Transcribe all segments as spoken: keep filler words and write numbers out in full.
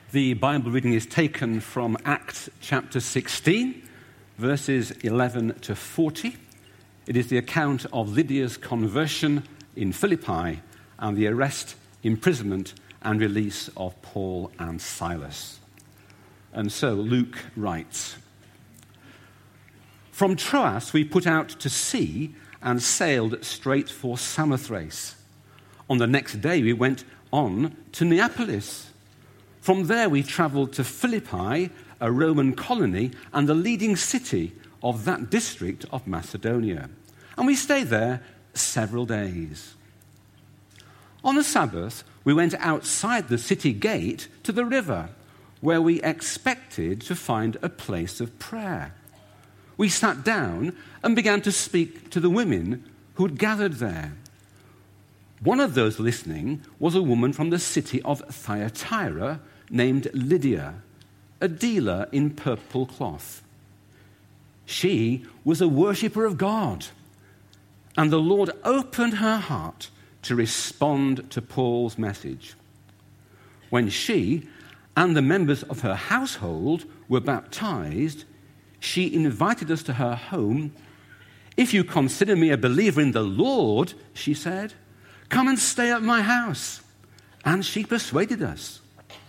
The Bible reading is taken from Acts chapter sixteen, verses eleven to forty. It is the account of Lydia's conversion in Philippi and the arrest, imprisonment, and release of Paul and Silas. And so Luke writes, "From Troas we put out to sea and sailed straight for Samothrace. On the next day we went on to Neapolis. From there we travelled to Philippi, a Roman colony and the leading city of that district of Macedonia. And we stayed there several days. On the Sabbath, we went outside the city gate to the river, where we expected to find a place of prayer. We sat down and began to speak to the women who had gathered there. One of those listening was a woman from the city of Thyatira named Lydia, a dealer in purple cloth. She was a worshipper of God, and the Lord opened her heart to respond to Paul's message. When she and the members of her household were baptized, she invited us to her home. 'If you consider me a believer in the Lord,' she said, 'come and stay at my house.' And she persuaded us.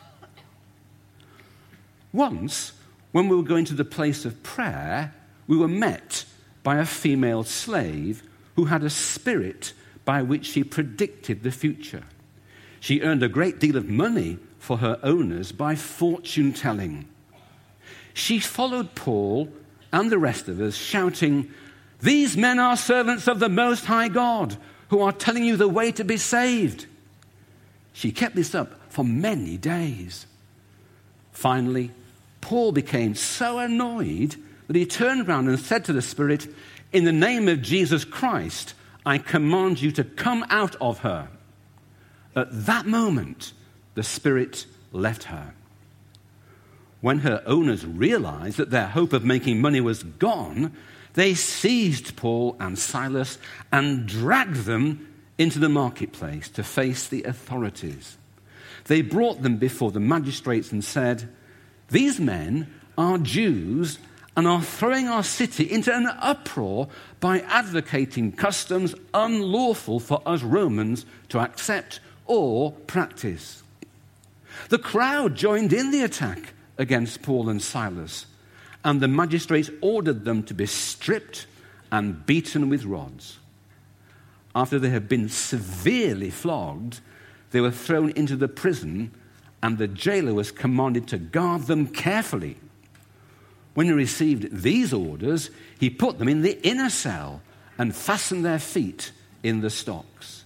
Once, when we were going to the place of prayer, we were met by a female slave who had a spirit by which she predicted the future. She earned a great deal of money for her owners by fortune-telling. She followed Paul and the rest of us, shouting, 'These men are servants of the Most High God, who are telling you the way to be saved.' She kept this up for many days. Finally, Paul became so annoyed that he turned round and said to the spirit, 'In the name of Jesus Christ, I command you to come out of her.' At that moment, the spirit left her. When her owners realized that their hope of making money was gone, they seized Paul and Silas and dragged them into the marketplace to face the authorities. They brought them before the magistrates and said, 'These men are Jews and are throwing our city into an uproar by advocating customs unlawful for us Romans to accept or practice.' The crowd joined in the attack against Paul and Silas, and the magistrates ordered them to be stripped and beaten with rods. After they had been severely flogged, they were thrown into the prison, and the jailer was commanded to guard them carefully. When he received these orders, he put them in the inner cell and fastened their feet in the stocks.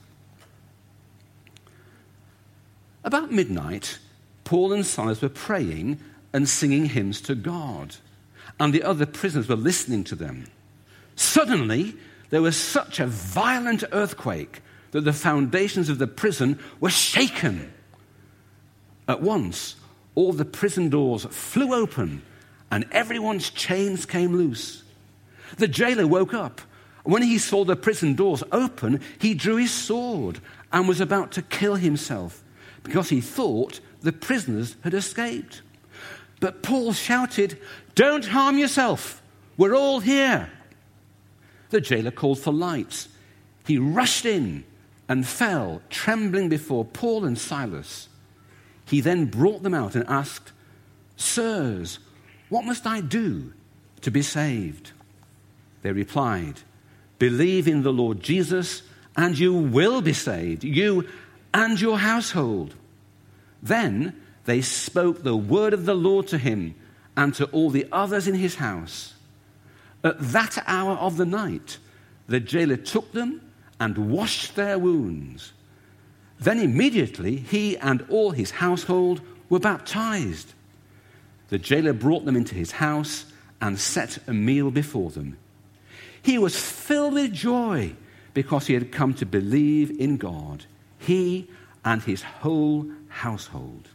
About midnight, Paul and Silas were praying and singing hymns to God, and the other prisoners were listening to them. Suddenly, there was such a violent earthquake that the foundations of the prison were shaken. At once, all the prison doors flew open, and everyone's chains came loose. The jailer woke up. When he saw the prison doors open, he drew his sword and was about to kill himself because he thought the prisoners had escaped. But Paul shouted, 'Don't harm yourself. We're all here.' The jailer called for lights. He rushed in and fell, trembling before Paul and Silas. He then brought them out and asked, 'Sirs, what must I do to be saved?' They replied, 'Believe in the Lord Jesus, and you will be saved, you and your household.' Then they spoke the word of the Lord to him and to all the others in his house. At that hour of the night, the jailer took them and washed their wounds. Then immediately he and all his household were baptized. The jailer brought them into his house and set a meal before them. He was filled with joy because he had come to believe in God, he and his whole household.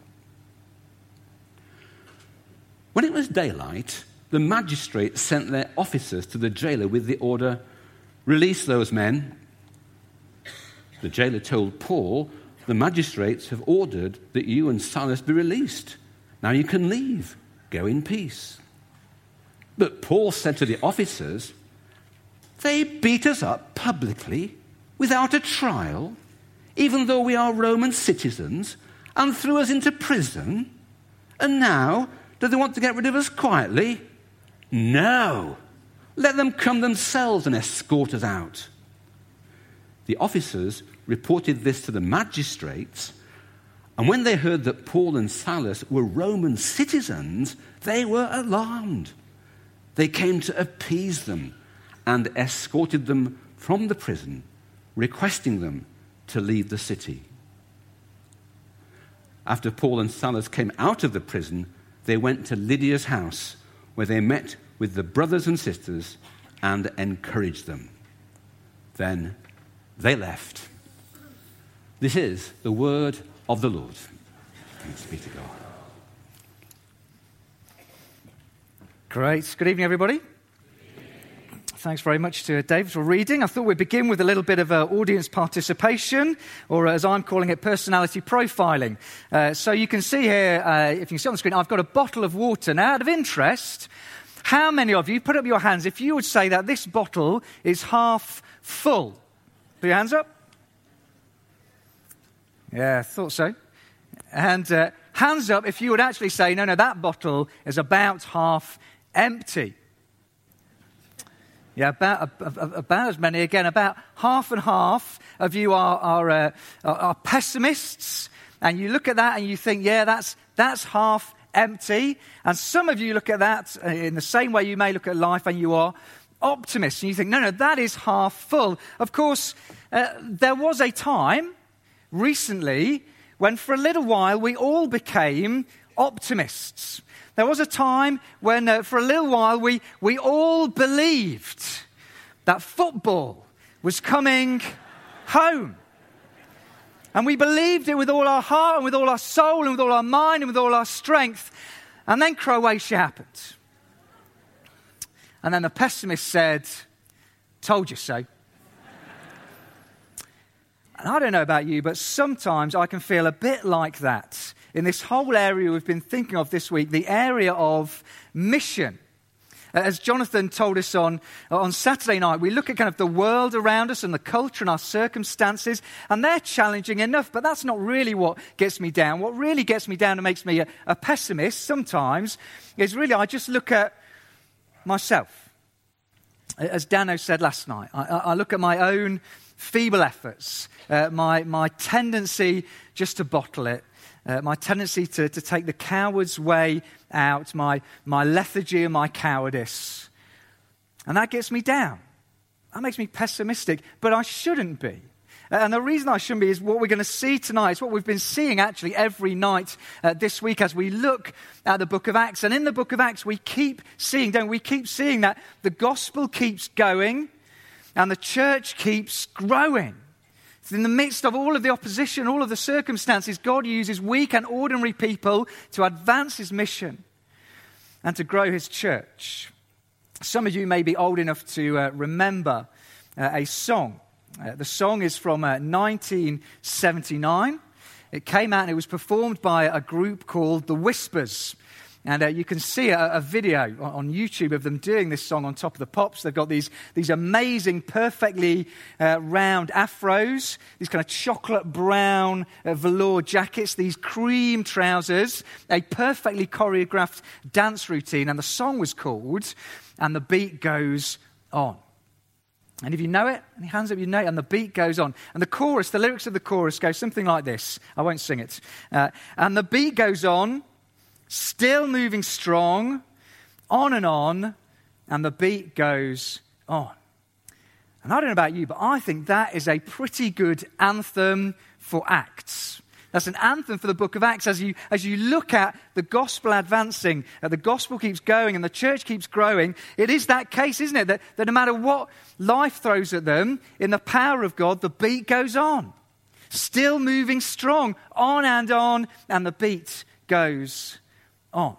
When it was daylight, the magistrates sent their officers to the jailer with the order, 'Release those men.' The jailer told Paul, 'The magistrates have ordered that you and Silas be released. Now you can leave. Go in peace." But Paul said to the officers, "They beat us up publicly, without a trial, even though we are Roman citizens, and threw us into prison. And now, do they want to get rid of us quietly? No! Let them come themselves and escort us out." The officers reported this to the magistrates, and when they heard that Paul and Silas were Roman citizens, they were alarmed. They came to appease them and escorted them from the prison, requesting them to leave the city. After Paul and Silas came out of the prison, they went to Lydia's house, where they met with the brothers and sisters and encouraged them. Then they left. This is the word of the Lord. Thanks be to God. Great. Good evening, everybody. Thanks very much to David for reading. I thought we'd begin with a little bit of uh, audience participation, or as I'm calling it, personality profiling. Uh, so you can see here, uh, if you can see on the screen, I've got a bottle of water. Now, out of interest, how many of you, put up your hands, if you would say that this bottle is half full? Put your hands up. Yeah, thought so. And uh, hands up if you would actually say, no, no, that bottle is about half empty. Yeah, about, about as many. Again, about half and half of you are, are, uh, are pessimists. And you look at that and you think, yeah, that's, that's half empty. And some of you look at that in the same way you may look at life, and you are optimists. And you think, no, no, that is half full. Of course, uh, there was a time recently when for a little while we all became optimists. There was a time when uh, for a little while we, we all believed that football was coming home. And we believed it with all our heart and with all our soul and with all our mind and with all our strength. And then Croatia happened. And then the pessimist said, "Told you so." And I don't know about you, but sometimes I can feel a bit like that in this whole area we've been thinking of this week, the area of mission. As Jonathan told us on, on Saturday night, we look at kind of the world around us and the culture and our circumstances, and they're challenging enough, but that's not really what gets me down. What really gets me down and makes me a, a pessimist sometimes is really I just look at myself. As Dano said last night, I, I look at my own feeble efforts, uh, my, my tendency just to bottle it, uh, my tendency to, to take the coward's way out, my, my lethargy and my cowardice. And that gets me down. That makes me pessimistic, but I shouldn't be. And the reason I shouldn't be is what we're going to see tonight. It's what we've been seeing actually every night uh, this week as we look at the book of Acts. And in the book of Acts, we keep seeing, don't we, we keep seeing that the gospel keeps going and the church keeps growing. So in the midst of all of the opposition, all of the circumstances, God uses weak and ordinary people to advance his mission and to grow his church. Some of you may be old enough to uh, remember uh, a song. Uh, the song is from uh, nineteen seventy-nine. It came out and it was performed by a group called The Whispers. And uh, you can see a, a video on YouTube of them doing this song on Top of the Pops. They've got these, these amazing, perfectly uh, round afros, these kind of chocolate brown uh, velour jackets, these cream trousers, a perfectly choreographed dance routine. And the song was called "And the Beat Goes On." And if you know it, and hands up, you know it, and the beat goes on. And the chorus, the lyrics of the chorus go something like this. I won't sing it. Uh, and the beat goes on, still moving strong, on and on, and the beat goes on. And I don't know about you, but I think that is a pretty good anthem for Acts. That's an anthem for the book of Acts. As you, as you look at the gospel advancing, uh, the gospel keeps going and the church keeps growing, it is that case, isn't it? That, that no matter what life throws at them, in the power of God, the beat goes on. Still moving strong, on and on, and the beat goes on.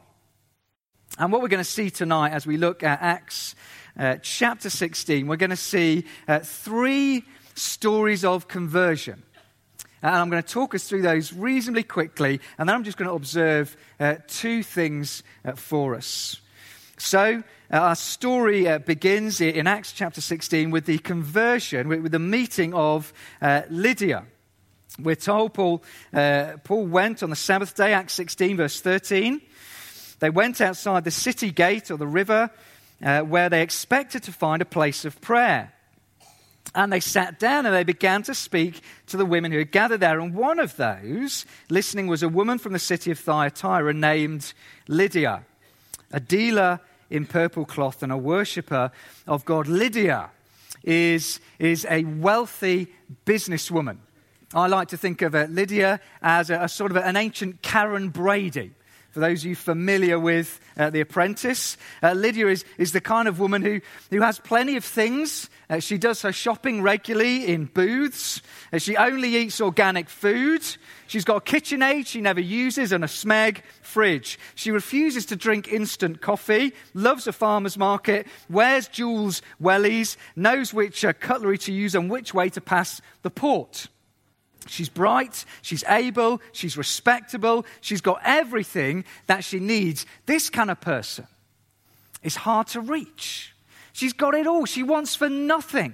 And what we're going to see tonight as we look at Acts uh, chapter sixteen, we're going to see uh, three stories of conversion. And I'm going to talk us through those reasonably quickly, and then I'm just going to observe uh, two things uh, for us. So, uh, our story uh, begins in Acts chapter sixteen with the conversion, with, with the meeting of uh, Lydia. We're told Paul, uh, Paul went on the Sabbath day, Acts sixteen, verse thirteen. They went outside the city gate or the river uh, where they expected to find a place of prayer. And they sat down and they began to speak to the women who had gathered there. And one of those listening was a woman from the city of Thyatira named Lydia, a dealer in purple cloth and a worshipper of God. Lydia is, is a wealthy businesswoman. I like to think of uh, Lydia as a, a sort of an ancient Karen Brady. For those of you familiar with uh, The Apprentice, uh, Lydia is, is the kind of woman who, who has plenty of things. Uh, she does her shopping regularly in booths. Uh, she only eats organic food. She's got a KitchenAid she never uses and a Smeg fridge. She refuses to drink instant coffee, loves a farmer's market, wears Jules wellies, knows which uh, cutlery to use and which way to pass the port. She's bright, she's able, she's respectable, she's got everything that she needs. This kind of person is hard to reach. She's got it all. She wants for nothing.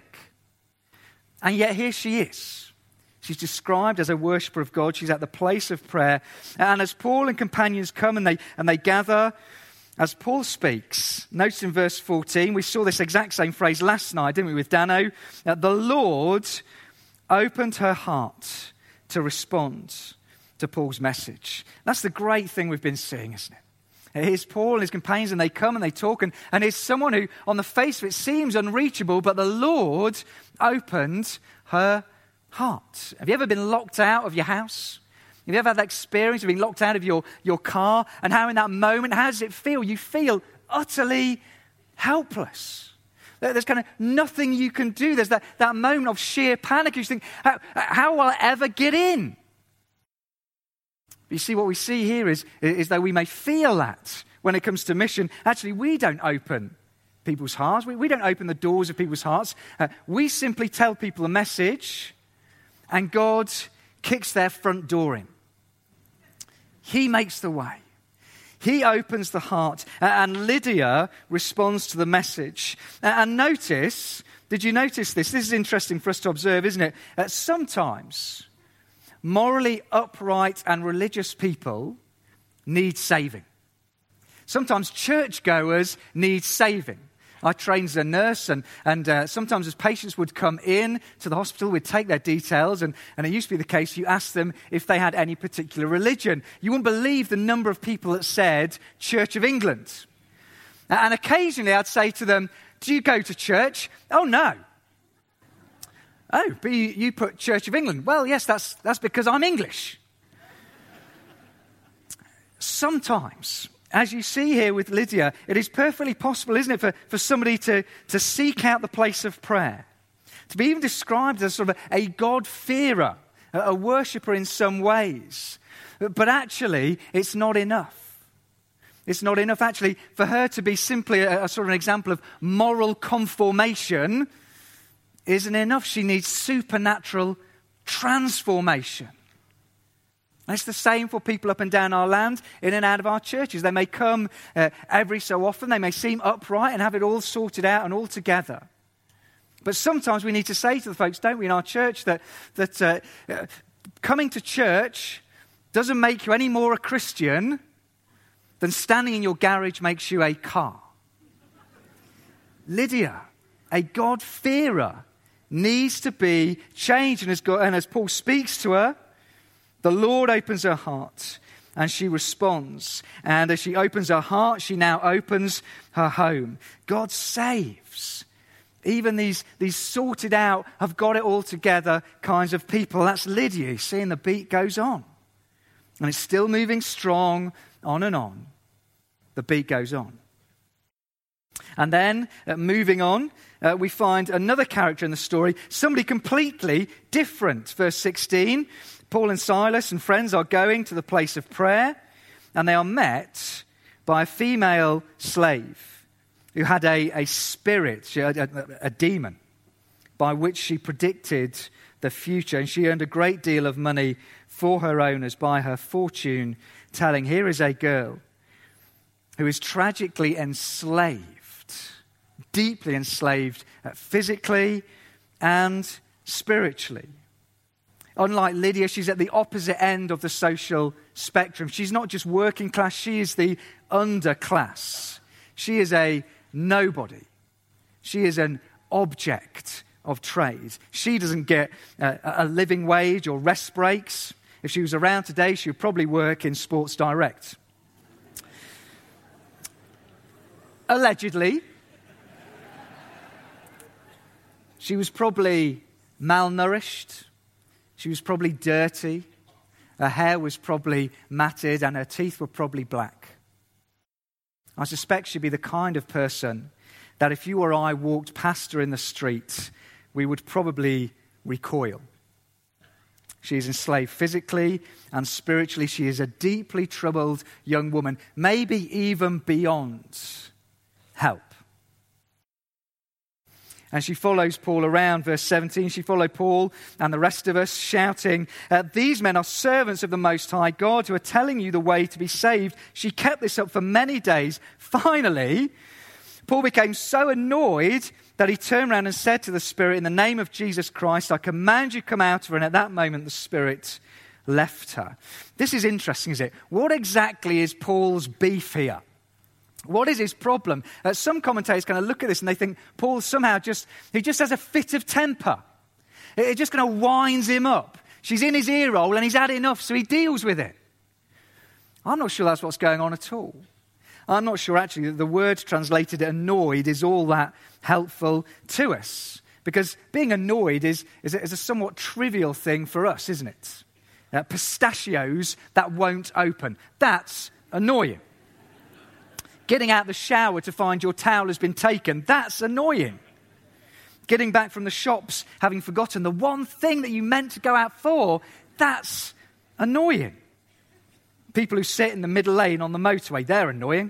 And yet here she is. She's described as a worshipper of God. She's at the place of prayer. And as Paul and companions come and they, and they gather, as Paul speaks, notice in verse fourteen, we saw this exact same phrase last night, didn't we, with Dano? That the Lord opened her heart to respond to Paul's message. That's the great thing we've been seeing, isn't it? Here's Paul and his companions, and they come and they talk, and, and here's someone who, on the face of it, seems unreachable, but the Lord opened her heart. Have you ever been locked out of your house? Have you ever had that experience of being locked out of your, your car, and how in that moment, how does it feel? You feel utterly helpless. There's kind of nothing you can do. There's that, that moment of sheer panic. You think, how, how will I ever get in? But you see, what we see here is, is that we may feel that when it comes to mission. Actually, we don't open people's hearts. We, we don't open the doors of people's hearts. Uh, we simply tell people a message, and God kicks their front door in. He makes the way. He opens the heart, and Lydia responds to the message. And notice, did you notice this? This is interesting for us to observe, isn't it? Uh, sometimes morally upright and religious people need saving. Sometimes churchgoers need saving. I trained as a nurse, and, and uh, sometimes as patients would come in to the hospital, we'd take their details, and, and it used to be the case you asked them if they had any particular religion. You wouldn't believe the number of people that said Church of England. And occasionally I'd say to them, do you go to church? Oh, no. Oh, but you, you put Church of England. Well, yes, that's, that's because I'm English. Sometimes, as you see here with Lydia, it is perfectly possible, isn't it, for, for somebody to, to seek out the place of prayer, to be even described as sort of a God-fearer, a, a worshipper in some ways. But actually, it's not enough. It's not enough, actually, for her to be simply a, a sort of an example of moral conformation isn't enough. She needs supernatural transformation. And it's the same for people up and down our land, in and out of our churches. They may come uh, every so often. They may seem upright and have it all sorted out and all together. But sometimes we need to say to the folks, don't we, in our church, that, that uh, uh, coming to church doesn't make you any more a Christian than standing in your garage makes you a car. Lydia, a God-fearer, needs to be changed. And as, God, and as Paul speaks to her, the Lord opens her heart and she responds. And as she opens her heart, she now opens her home. God saves even these, these sorted out, have got it all together kinds of people. That's Lydia. You see, and the beat goes on. And it's still moving strong, on and on. The beat goes on. And then, uh, moving on, uh, we find another character in the story, somebody completely different. Verse sixteen. Paul and Silas and friends are going to the place of prayer, and they are met by a female slave who had a, a spirit, a, a, a demon, by which she predicted the future. And she earned a great deal of money for her owners by her fortune telling. Here is a girl who is tragically enslaved, deeply enslaved uh, physically and spiritually. Unlike Lydia, she's at the opposite end of the social spectrum. She's not just working class, she is the underclass. She is a nobody. She is an object of trade. She doesn't get a, a living wage or rest breaks. If she was around today, she would probably work in Sports Direct. Allegedly. She was probably malnourished. She was probably dirty. Her hair was probably matted and her teeth were probably black. I suspect she'd be the kind of person that if you or I walked past her in the street, we would probably recoil. She is enslaved physically and spiritually. She is a deeply troubled young woman, maybe even beyond help. And she follows Paul around, verse seventeen. She followed Paul and the rest of us, shouting, uh, these men are servants of the Most High God who are telling you the way to be saved. She kept this up for many days. Finally, Paul became so annoyed that he turned around and said to the Spirit, in the name of Jesus Christ, I command you come out of her. And at that moment, the Spirit left her. This is interesting, isn't it? What exactly is Paul's beef here? What is his problem? Uh, some commentators kind of look at this and they think Paul somehow just, he just has a fit of temper. It, it just kind of winds him up. She's in his ear hole and he's had enough, so he deals with it. I'm not sure that's what's going on at all. I'm not sure actually that the word translated annoyed is all that helpful to us. Because being annoyed is, is, a, is a somewhat trivial thing for us, isn't it? Uh, pistachios that won't open. That's annoying. Getting out the shower to find your towel has been taken, that's annoying. Getting back from the shops, having forgotten the one thing that you meant to go out for, that's annoying. People who sit in the middle lane on the motorway, they're annoying.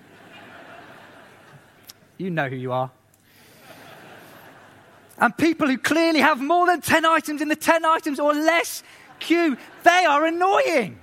You know who you are. And people who clearly have more than ten items in the ten items or less queue, they are annoying.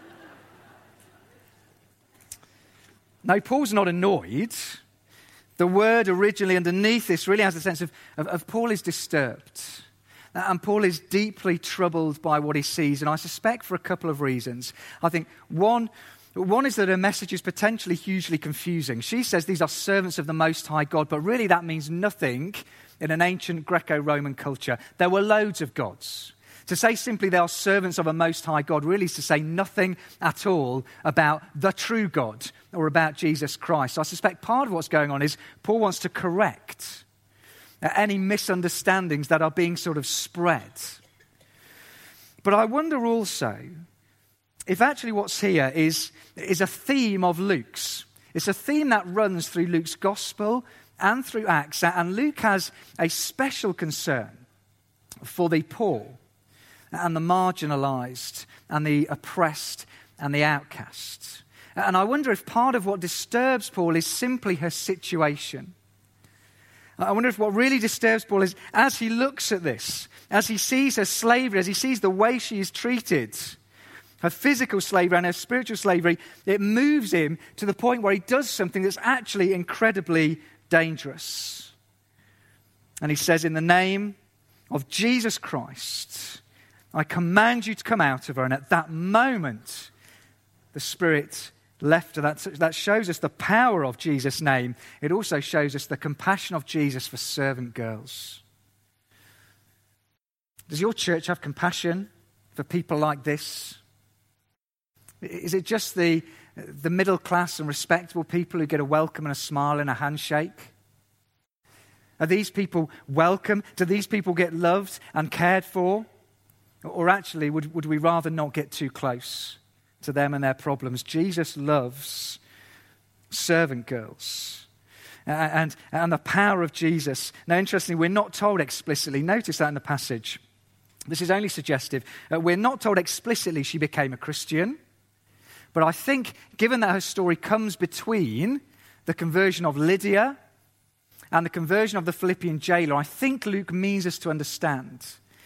No, Paul's not annoyed. The word originally underneath this really has a sense of, of, of Paul is disturbed. And Paul is deeply troubled by what he sees. And I suspect for a couple of reasons. I think one, one is that her message is potentially hugely confusing. She says these are servants of the Most High God, but really that means nothing in an ancient Greco-Roman culture. There were loads of gods. To say simply they are servants of a Most High God really is to say nothing at all about the true God or about Jesus Christ. So I suspect part of what's going on is Paul wants to correct any misunderstandings that are being sort of spread. But I wonder also if actually what's here is, is a theme of Luke's. It's a theme that runs through Luke's Gospel and through Acts. And Luke has a special concern for the poor and the marginalized and the oppressed and the outcast. And I wonder if part of what disturbs Paul is simply her situation. I wonder if what really disturbs Paul is as he looks at this, as he sees her slavery, as he sees the way she is treated, her physical slavery and her spiritual slavery, it moves him to the point where he does something that's actually incredibly dangerous. And he says, in the name of Jesus Christ, I command you to come out of her. And at that moment, the Spirit left her. That, that shows us the power of Jesus' name. It also shows us the compassion of Jesus for servant girls. Does your church have compassion for people like this? Is it just the, the middle class and respectable people who get a welcome and a smile and a handshake? Are these people welcome? Do these people get loved and cared for? Or actually, would, would we rather not get too close to them and their problems? Jesus loves servant girls. And, and the power of Jesus. Now, interestingly, we're not told explicitly. Notice that in the passage. This is only suggestive. Uh, we're not told explicitly she became a Christian. But I think, given that her story comes between the conversion of Lydia and the conversion of the Philippian jailer, I think Luke means us to understand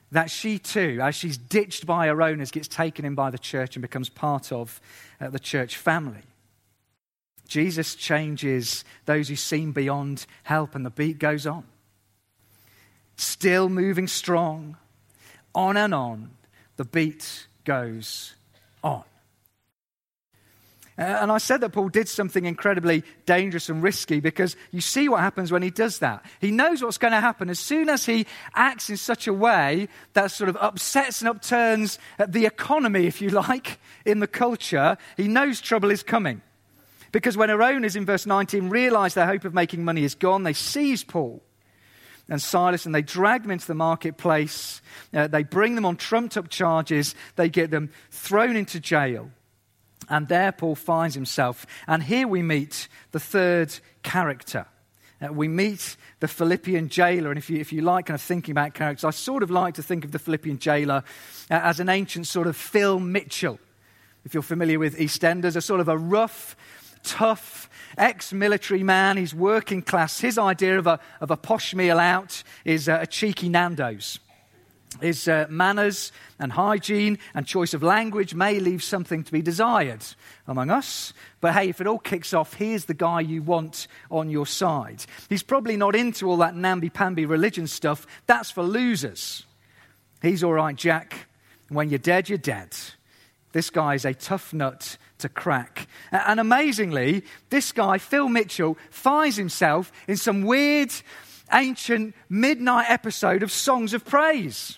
that she too, as she's ditched by her owners, gets taken in by the church and becomes part of uh, the church family. Jesus changes those who seem beyond help, and the beat goes on. Still moving strong, on and on, the beat goes on. Uh, and I said that Paul did something incredibly dangerous and risky because you see what happens when he does that. He knows what's going to happen. As soon as he acts in such a way that sort of upsets and upturns the economy, if you like, in the culture, he knows trouble is coming. Because when her owners in verse nineteen realize their hope of making money is gone, they seize Paul and Silas and they drag them into the marketplace. Uh, they bring them on trumped up charges. They get them thrown into jail. And there Paul finds himself. And here we meet the third character. Uh, we meet the Philippian jailer. And if you, if you like kind of thinking about characters, I sort of like to think of the Philippian jailer uh, as an ancient sort of Phil Mitchell. If you're familiar with EastEnders, a sort of a rough, tough, ex-military man. He's working class. His idea of a, of a posh meal out is uh, a cheeky Nando's. His uh, manners and hygiene and choice of language may leave something to be desired among us. But hey, if it all kicks off, here's the guy you want on your side. He's probably not into all that namby-pamby religion stuff. That's for losers. He's all right, Jack. When you're dead, you're dead. This guy is a tough nut to crack. And amazingly, this guy, Phil Mitchell, finds himself in some weird, ancient midnight episode of Songs of Praise.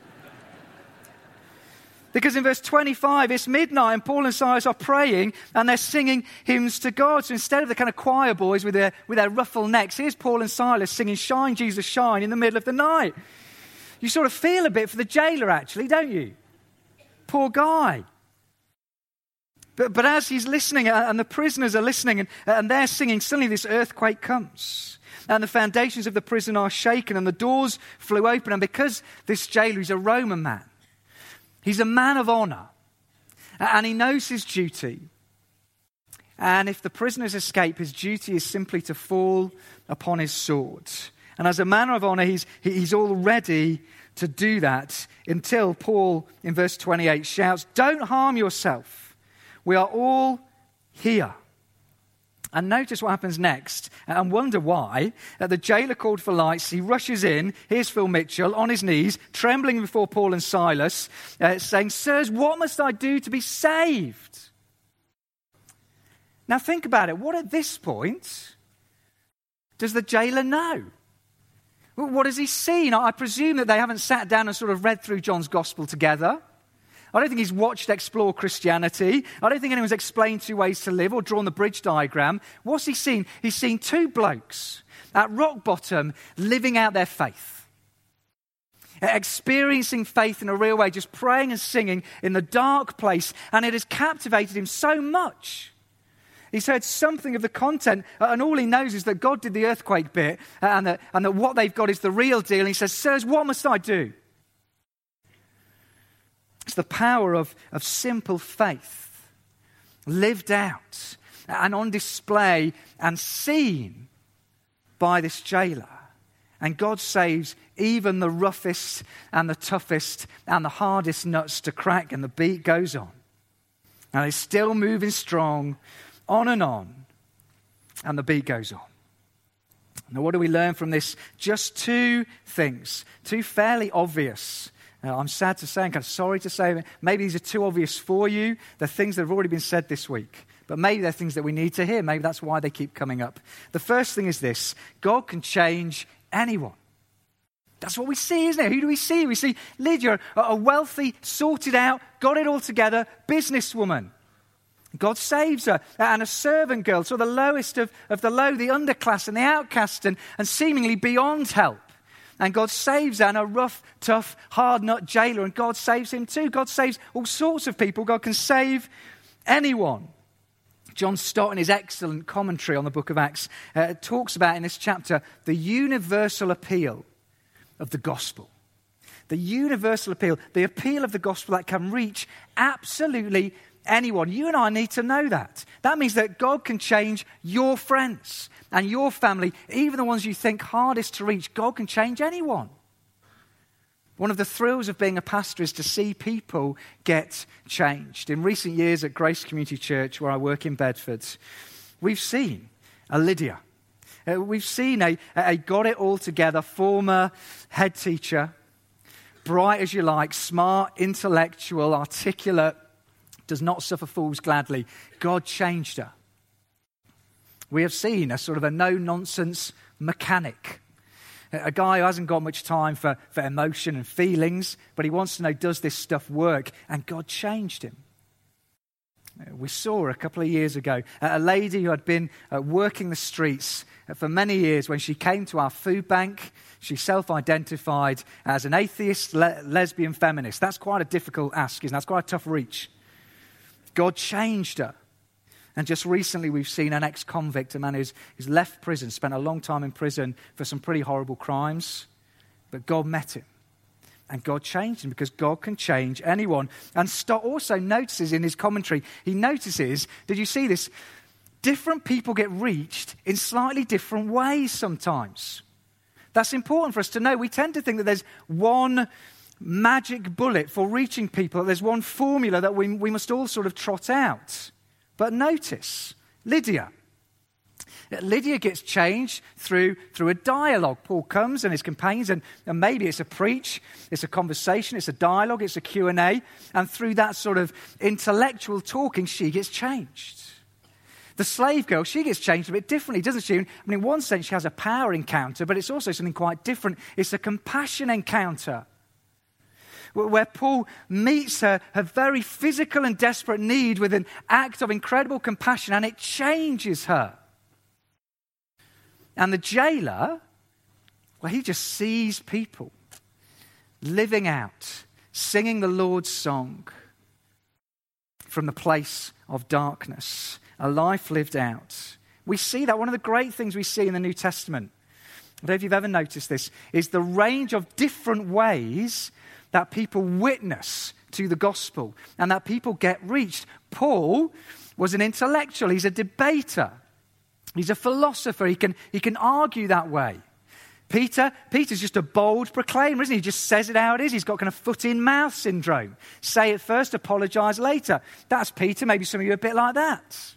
Because in verse twenty-five, it's midnight and Paul and Silas are praying and they're singing hymns to God. So instead of the kind of choir boys with their, with their ruffle necks, here's Paul and Silas singing Shine, Jesus, Shine in the middle of the night. You sort of feel a bit for the jailer, actually, don't you? Poor guy. But, but as he's listening and the prisoners are listening and, and they're singing, suddenly this earthquake comes. And the foundations of the prison are shaken and the doors flew open. And because this jailer is a Roman man, he's a man of honor, and he knows his duty. And if the prisoners escape, his duty is simply to fall upon his sword. And as a man of honor, he's, he's all ready to do that until Paul, in verse twenty-eight, shouts, "Don't harm yourself. We are all here." And notice what happens next, and wonder why. Uh, the jailer called for lights. He rushes in. Here's Phil Mitchell on his knees, trembling before Paul and Silas, uh, saying, "Sirs, what must I do to be saved?" Now think about it. What at this point does the jailer know? Well, what has he seen? I presume that they haven't sat down and sort of read through John's Gospel together. I don't think he's watched Explore Christianity. I don't think anyone's explained two ways to live or drawn the bridge diagram. What's he seen? He's seen two blokes at rock bottom living out their faith. Experiencing faith in a real way, just praying and singing in the dark place. And it has captivated him so much. He's heard something of the content, and all he knows is that God did the earthquake bit, and that, and that what they've got is the real deal. And he says, "Sirs, what must I do?" It's the power of, of simple faith, lived out and on display and seen by this jailer. And God saves even the roughest and the toughest and the hardest nuts to crack, and the beat goes on. And it's still moving strong, on and on, and the beat goes on. Now, what do we learn from this? Just two things, two fairly obvious. Uh, I'm sad to say, and kind of sorry to say, maybe these are too obvious for you. They're things that have already been said this week. But maybe they're things that we need to hear. Maybe that's why they keep coming up. The first thing is this: God can change anyone. That's what we see, isn't it? Who do we see? We see Lydia, a wealthy, sorted out, got it all together businesswoman. God saves her. And a servant girl, so the lowest of, of the low, the underclass and the outcast, and, and seemingly beyond help. And God saves her, and a rough, tough, hard-nut jailer, and God saves him too. God saves all sorts of people. God can save anyone. John Stott, in his excellent commentary on the book of Acts, uh, talks about in this chapter the universal appeal of the gospel. The universal appeal, the appeal of the gospel that can reach absolutely anyone. You and I need to know that. That means that God can change your friends and your family, even the ones you think hardest to reach. God can change anyone. One of the thrills of being a pastor is to see people get changed. In recent years at Grace Community Church, where I work in Bedford, we've seen a Lydia. Uh, we've seen a, a got-it-all-together former head teacher, bright as you like, smart, intellectual, articulate, does not suffer fools gladly. God changed her. We have seen a sort of a no-nonsense mechanic, a guy who hasn't got much time for, for emotion and feelings, but he wants to know, does this stuff work? And God changed him. We saw a couple of years ago a lady who had been uh, working the streets for many years. When she came to our food bank, she self-identified as an atheist, le- lesbian, feminist. That's quite a difficult ask, isn't it? That's quite a tough reach. God changed her. And just recently we've seen an ex-convict, a man who's, who's left prison, spent a long time in prison for some pretty horrible crimes. But God met him. And God changed him, because God can change anyone. And Stott also notices in his commentary, he notices, did you see this? Different people get reached in slightly different ways sometimes. That's important for us to know. We tend to think that there's one magic bullet for reaching people. There's one formula that we, we must all sort of trot out. But notice, Lydia. Lydia gets changed through, through a dialogue. Paul comes and his companions, and, and maybe it's a preach, it's a conversation, it's a dialogue, it's a Q and A, and through that sort of intellectual talking, she gets changed. The slave girl, she gets changed a bit differently, doesn't she? I mean, in one sense, she has a power encounter, but it's also something quite different. It's a compassion encounter, where Paul meets her, her very physical and desperate need with an act of incredible compassion, and it changes her. And the jailer, well, he just sees people living out, singing the Lord's song from the place of darkness, a life lived out. We see that. One of the great things we see in the New Testament, I don't know if you've ever noticed this, is the range of different ways that people witness to the gospel and that people get reached. Paul was an intellectual. He's a debater. He's a philosopher. He can, he can argue that way. Peter, Peter's just a bold proclaimer, isn't he? He just says it how it is. He's got kind of foot-in-mouth syndrome. Say it first, apologize later. That's Peter. Maybe some of you are a bit like that.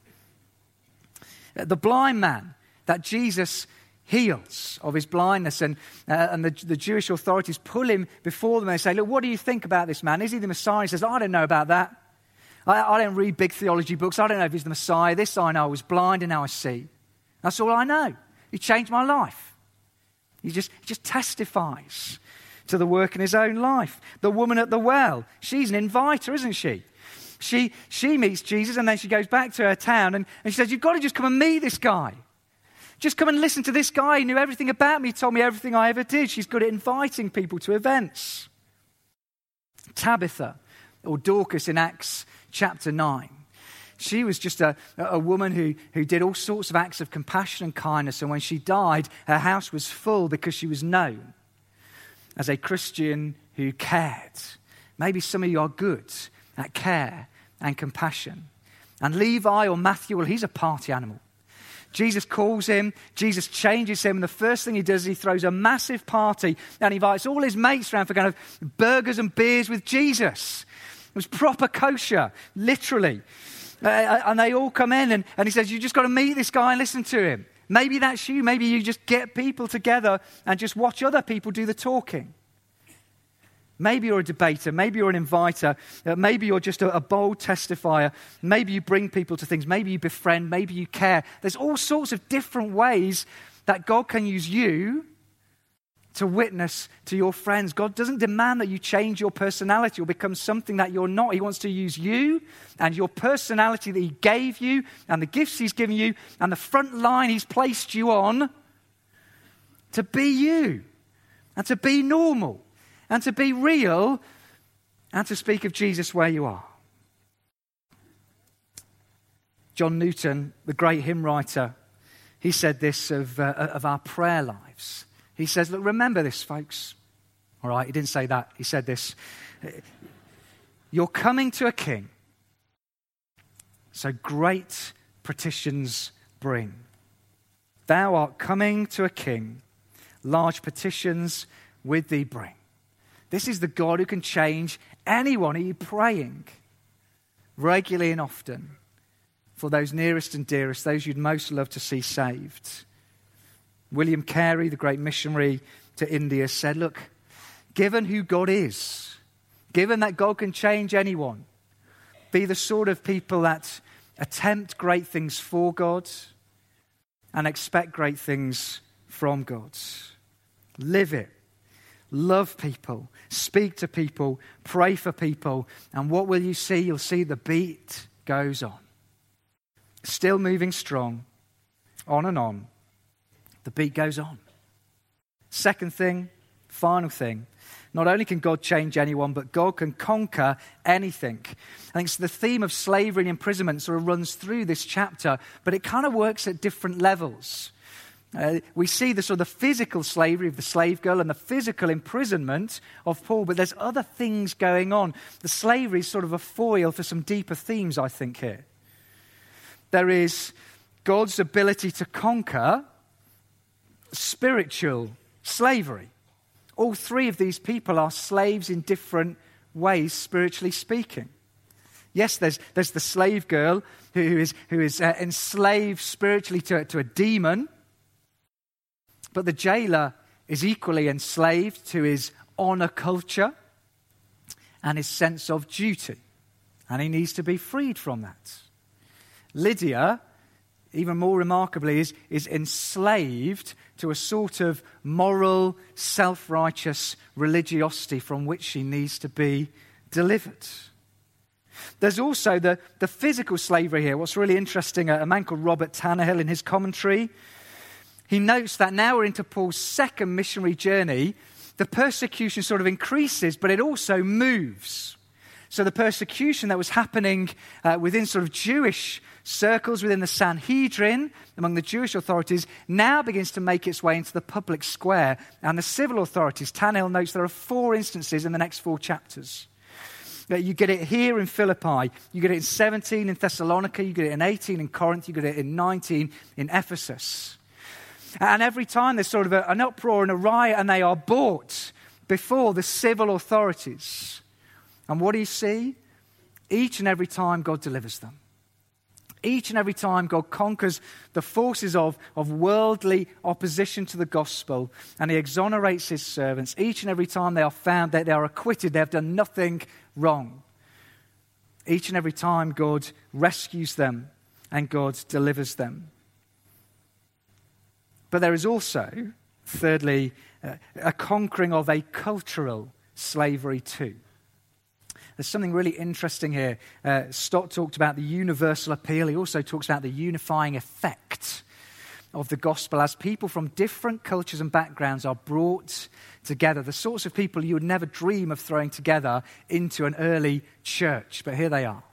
The blind man that Jesus heals of his blindness, and, uh, and the, the Jewish authorities pull him before them and they say, look, what do you think about this man? Is he the Messiah? He says, I don't know about that. I, I don't read big theology books. I don't know if he's the Messiah. This I know. I was blind and now I see. That's all I know. He changed my life. He just, he just testifies to the work in his own life. The woman at the well, she's an inviter, isn't she? She, she meets Jesus and then she goes back to her town and, and she says, you've got to just come and meet this guy. Just come and listen to this guy. He knew everything about me. He told me everything I ever did. She's good at inviting people to events. Tabitha, or Dorcas in Acts chapter nine. She was just a, a woman who, who did all sorts of acts of compassion and kindness. And when she died, her house was full because she was known as a Christian who cared. Maybe some of you are good at care and compassion. And Levi or Matthew, well, he's a party animal. Jesus calls him, Jesus changes him, and the first thing he does is he throws a massive party and invites all his mates around for kind of burgers and beers with Jesus. It was proper kosher, literally. Uh, and they all come in and, and he says, you just got to meet this guy and listen to him. Maybe that's you. Maybe you just get people together and just watch other people do the talking. Maybe you're a debater. Maybe you're an inviter. Uh, maybe you're just a, a bold testifier. Maybe you bring people to things. Maybe you befriend. Maybe you care. There's all sorts of different ways that God can use you to witness to your friends. God doesn't demand that you change your personality or become something that you're not. He wants to use you and your personality that he gave you and the gifts he's given you and the front line he's placed you on to be you and to be normal and to be real and to speak of Jesus where you are. John Newton, the great hymn writer, he said this of, uh, of our prayer lives. He says, look, remember this, folks. All right, he didn't say that. He said this. You're coming to a king, so great petitions bring. Thou art coming to a king, large petitions with thee bring. This is the God who can change anyone. Are you praying regularly and often for those nearest and dearest, those you'd most love to see saved? William Carey, the great missionary to India, said, look, given who God is, given that God can change anyone, be the sort of people that attempt great things for God and expect great things from God. Live it. Love people. Speak to people. Pray for people. And what will you see? You'll see the beat goes on. Still moving strong. On and on. The beat goes on. Second thing, final thing. Not only can God change anyone, but God can conquer anything. I think the theme of slavery and imprisonment sort of runs through this chapter, but it kind of works at different levels. Uh, we see the sort of the physical slavery of the slave girl and the physical imprisonment of Paul, but there's other things going on. The slavery is sort of a foil for some deeper themes, I think, here. There is God's ability to conquer spiritual slavery. All three of these people are slaves in different ways, spiritually speaking. Yes, there's, there's the slave girl who is, who is uh, enslaved spiritually to, to a demon. But the jailer is equally enslaved to his honor culture and his sense of duty. And he needs to be freed from that. Lydia, even more remarkably, is, is enslaved to a sort of moral, self-righteous religiosity from which she needs to be delivered. There's also the, the physical slavery here. What's really interesting, a man called Robert Tannehill in his commentary, he notes that now we're into Paul's second missionary journey, the persecution sort of increases, but it also moves. So the persecution that was happening uh, within sort of Jewish circles, within the Sanhedrin, among the Jewish authorities, now begins to make its way into the public square and the civil authorities. Tannehill notes there are four instances in the next four chapters. You get it here in Philippi, you get it in seventeen in Thessalonica, you get it in eighteen in Corinth, you get it in nineteen in Ephesus. And every time there's sort of a, an uproar and a riot, and they are brought before the civil authorities. And what do you see? Each and every time God delivers them. Each and every time God conquers the forces of, of worldly opposition to the gospel, and he exonerates his servants. Each and every time they are found that they are acquitted, they have done nothing wrong. Each and every time God rescues them and God delivers them. But there is also, thirdly, uh, a conquering of a cultural slavery too. There's something really interesting here. Uh, Stott talked about the universal appeal. He also talks about the unifying effect of the gospel as people from different cultures and backgrounds are brought together. The sorts of people you would never dream of throwing together into an early church. But here they are.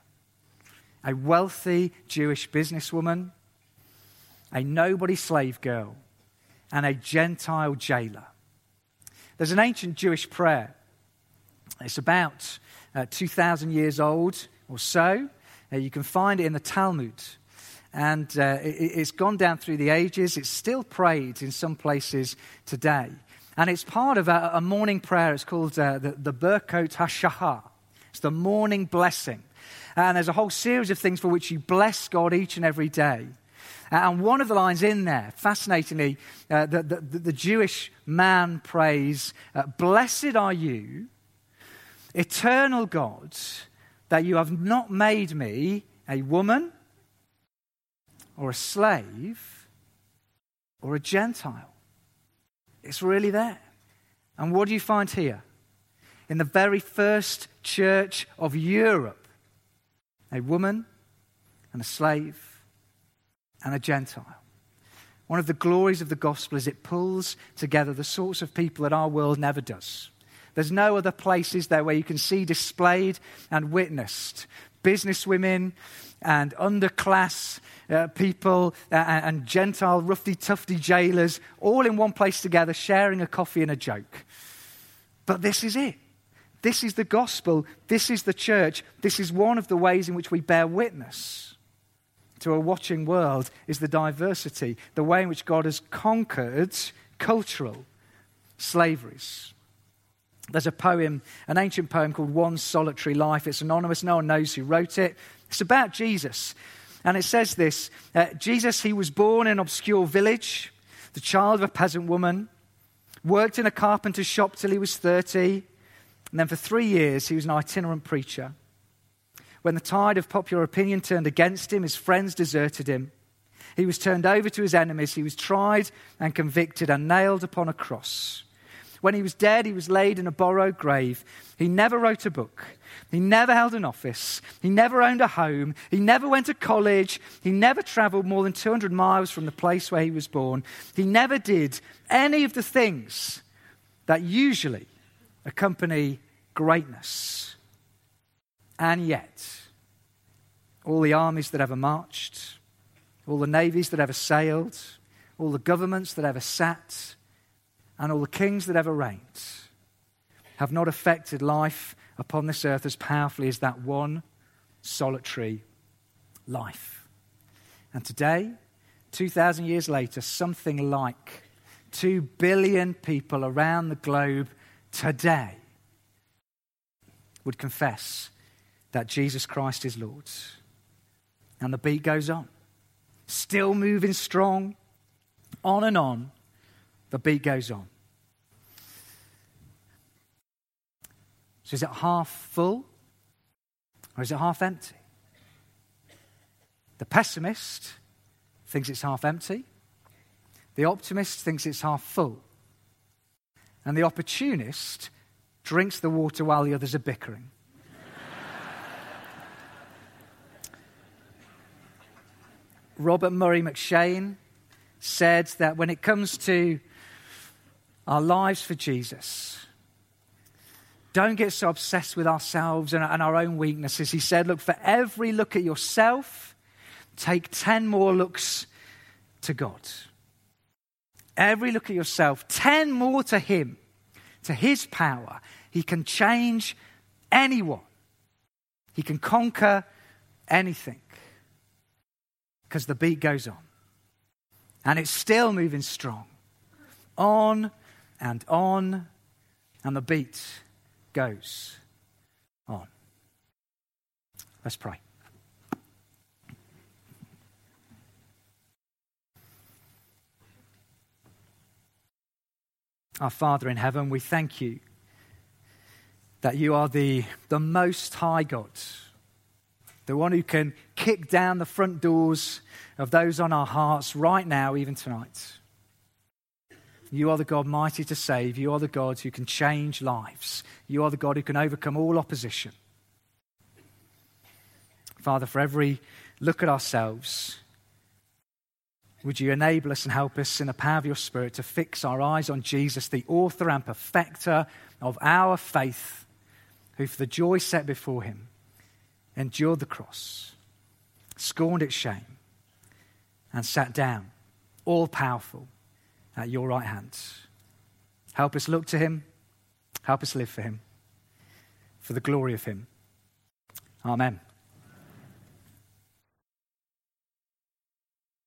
A wealthy Jewish businesswoman, a nobody slave girl, and a Gentile jailer. There's an ancient Jewish prayer. It's about uh, two thousand years old or so. Uh, you can find it in the Talmud. And uh, it, it's gone down through the ages. It's still prayed in some places today. And it's part of a, a morning prayer. It's called uh, the, the Birkot HaShahar. It's the morning blessing. And there's a whole series of things for which you bless God each and every day. And one of the lines in there, fascinatingly, uh, the, the, the Jewish man prays, uh, "Blessed are you, eternal God, that you have not made me a woman or a slave or a Gentile." It's really there. And what do you find here? In the very first church of Europe, a woman and a slave and a Gentile. One of the glories of the gospel is it pulls together the sorts of people that our world never does. There's no other places there where you can see displayed and witnessed businesswomen and underclass uh, people uh, and Gentile roughy tufty jailers all in one place together sharing a coffee and a joke. But this is it. This is the gospel. This is the church. This is one of the ways in which we bear witness to a watching world, is the diversity, the way in which God has conquered cultural slaveries. There's a poem, an ancient poem called One Solitary Life. It's anonymous. No one knows who wrote it. It's about Jesus. And it says this, uh, Jesus, he was born in an obscure village, the child of a peasant woman, worked in a carpenter's shop till he was thirty, and then for three years he was an itinerant preacher. When the tide of popular opinion turned against him, his friends deserted him. He was turned over to his enemies. He was tried and convicted and nailed upon a cross. When he was dead, he was laid in a borrowed grave. He never wrote a book. He never held an office. He never owned a home. He never went to college. He never traveled more than two hundred miles from the place where he was born. He never did any of the things that usually accompany greatness. And yet, all the armies that ever marched, all the navies that ever sailed, all the governments that ever sat, and all the kings that ever reigned have not affected life upon this earth as powerfully as that one solitary life. And today, two thousand years later, something like two billion people around the globe today would confess that Jesus Christ is Lord. And the beat goes on. Still moving strong, on and on, the beat goes on. So is it half full or is it half empty? The pessimist thinks it's half empty. The optimist thinks it's half full. And the opportunist drinks the water while the others are bickering. Robert Murray McShane said that when it comes to our lives for Jesus, don't get so obsessed with ourselves and, and our own weaknesses. He said, look, for every look at yourself, take ten more looks to God. Every look at yourself, ten more to him, to his power. He can change anyone. He can conquer anything. Because the beat goes on. And it's still moving strong. On and on. And the beat goes on. Let's pray. Our Father in heaven, we thank you that you are the, the most high God, the one who can kick down the front doors of those on our hearts right now, even tonight. You are the God mighty to save. You are the God who can change lives. You are the God who can overcome all opposition. Father, for every look at ourselves, would you enable us and help us in the power of your Spirit to fix our eyes on Jesus, the author and perfecter of our faith, who for the joy set before him endured the cross, scorned its shame, and sat down, all powerful, at your right hand. Help us look to him. Help us live for him. For the glory of him. Amen.